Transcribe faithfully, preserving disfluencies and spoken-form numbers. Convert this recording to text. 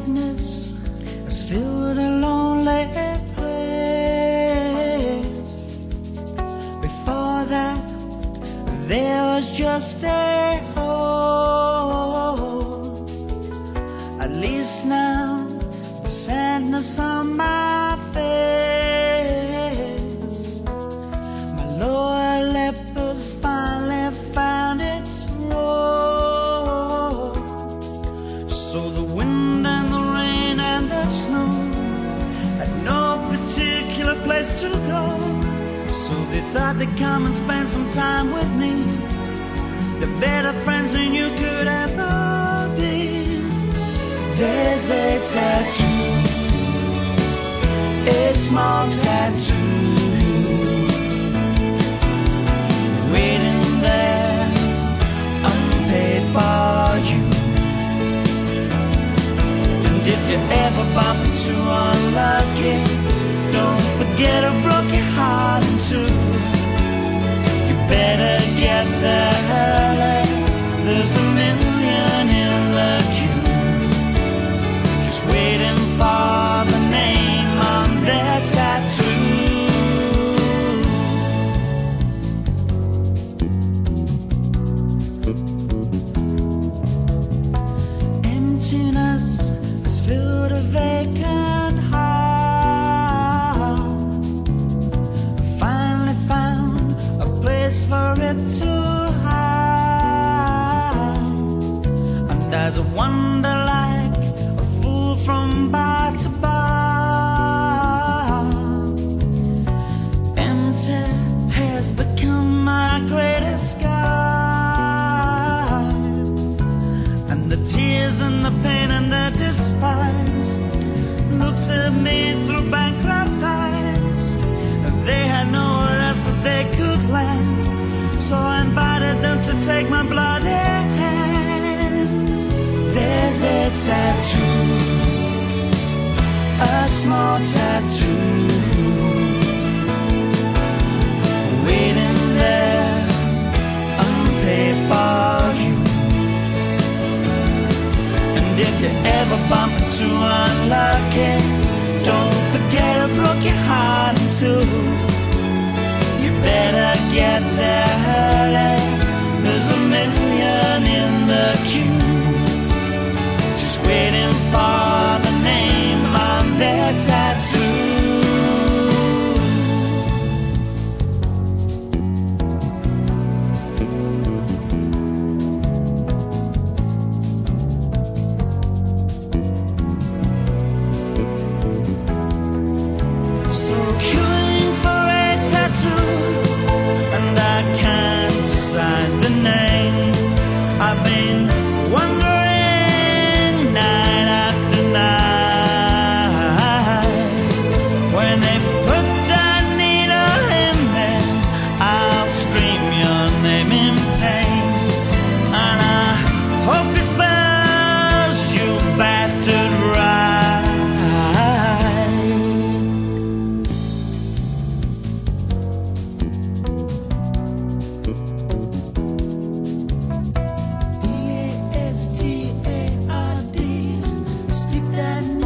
sadness has filled a lonely place. Before that, there was just a hole. At least now, the sadness on my face, my lower lip has finally found its role. So the wind and the rain and the snow had no particular place to go. So they thought they'd come and spend some time with me. They're better friends than you could ever be. There's a tattoo, a small tattoo, waiting there, unpaid for you. And if you ever bump into unlucky, don't forget I broke your heart in two. You better get the hell out. There's a million in the queue, just waiting for the name on their tattoo. Emptiness has filled a vacant heart. Finally found a place for it to hide. And as I wander like a fool from bar to bar, empty has become my greatest guide. And the tears and the pain and the despise looked at me through bankrupt eyes. They had nowhere else that they could land, so I invited them to take my bloody hand. There's a tattoo, a small tattoo, waiting there, unpaid for you. And if you ever bump into unlucky, don't forget I broke your heart in two. You better get there early. There's a million in the queue, just waiting for the name on their tattoo. So queuing for a tattoo, and I can't decide the name. I've been wondering night after night. When they put that needle in me, I'll scream your name in pain. And I hope it spells you bastard right. B A S T A R D, stick that